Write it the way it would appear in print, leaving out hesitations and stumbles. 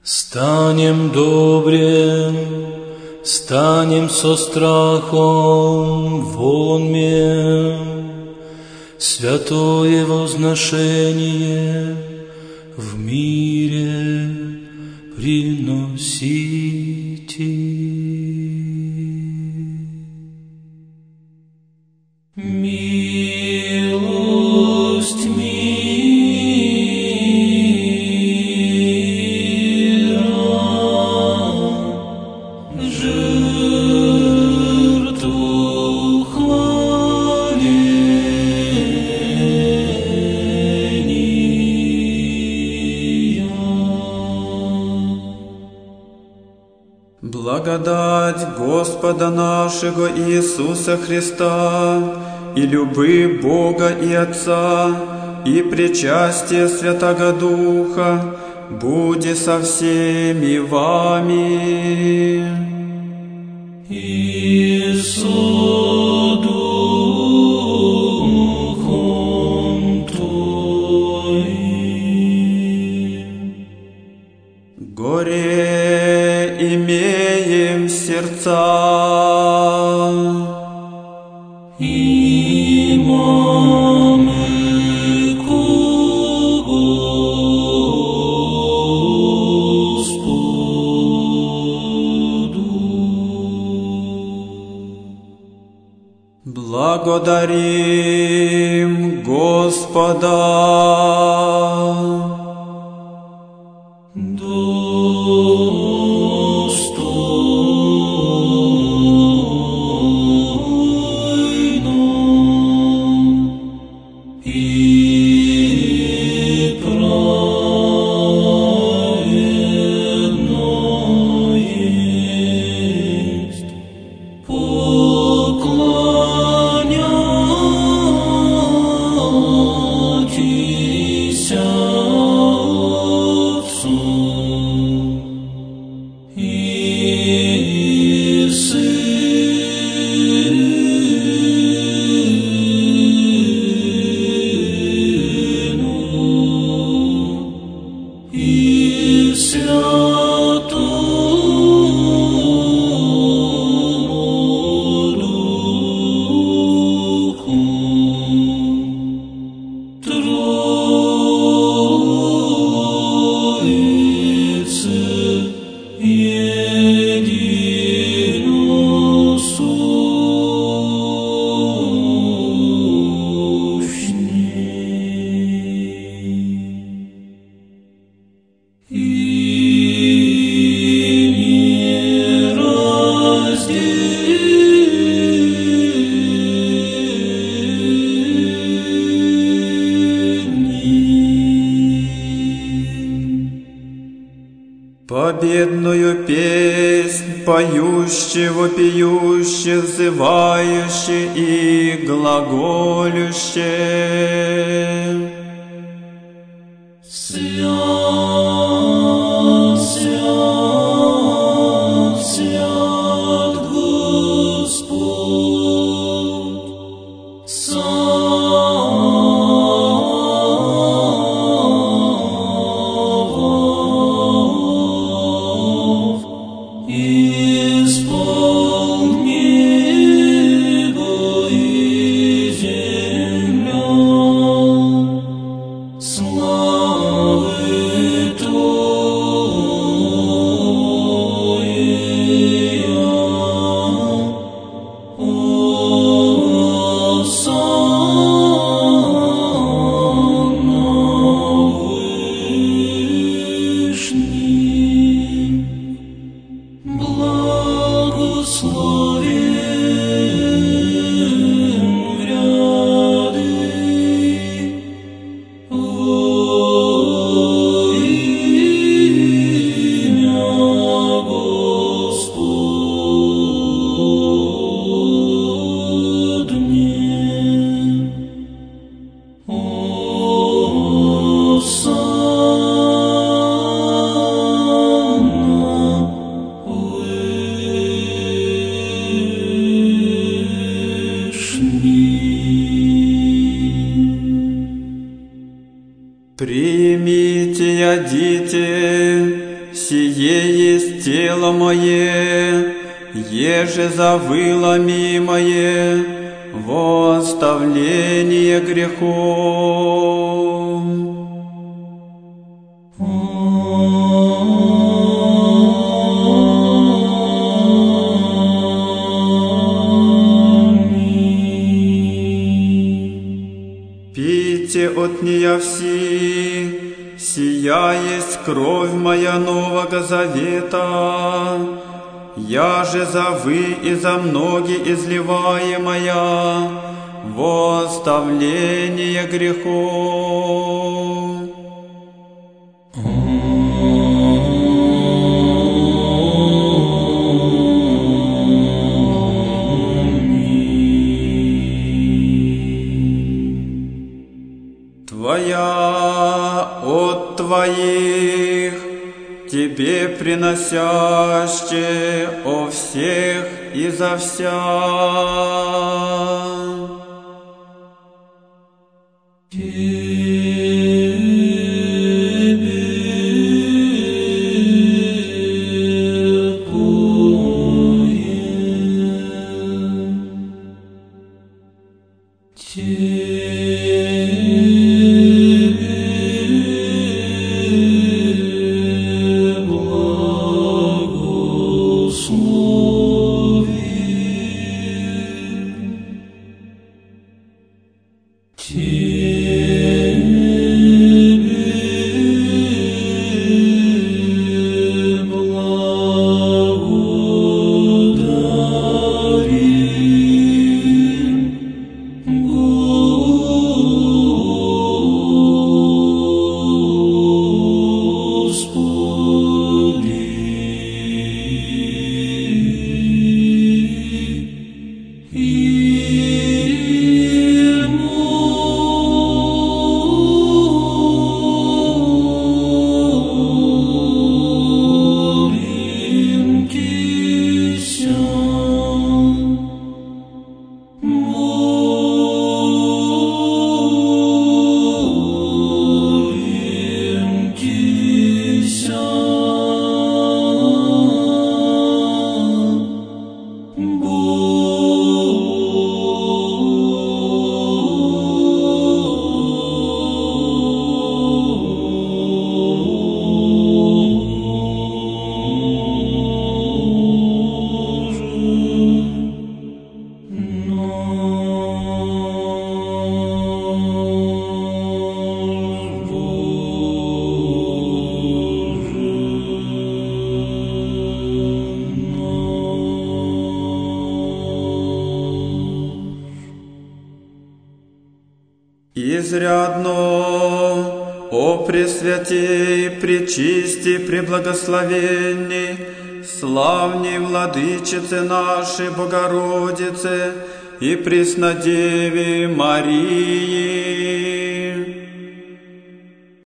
Станем добрым, станем со страхом вонмем, святое возношение в мире приносите. Милость мира, жертву хваления. Благодать Господа нашего Иисуса Христа и любви Бога и Отца и причастие Святого Духа будет со всеми вами. И со духом твоим. Горе имеем сердца, и мы ко Господу. благодарим Господа. Победную песнь поющие, вопиющие, взывающие и глаголющие. Свят, свят, свят Господь, Савваоф, исполни небо и земля. сие есть тело мое, еже завыло мимое, во оставление грехов. Пейте от нея все, сия есть кровь моя нового завета, я же за вы и за многие изливаемая во оставление грехов. Твоя от Твоих, Тебе приносяще о всех и за вся. Изрядно, о Пресвятей, Пречисти, Преблагословенней, славней Владычице нашей Богородице и Преснодеве Марии,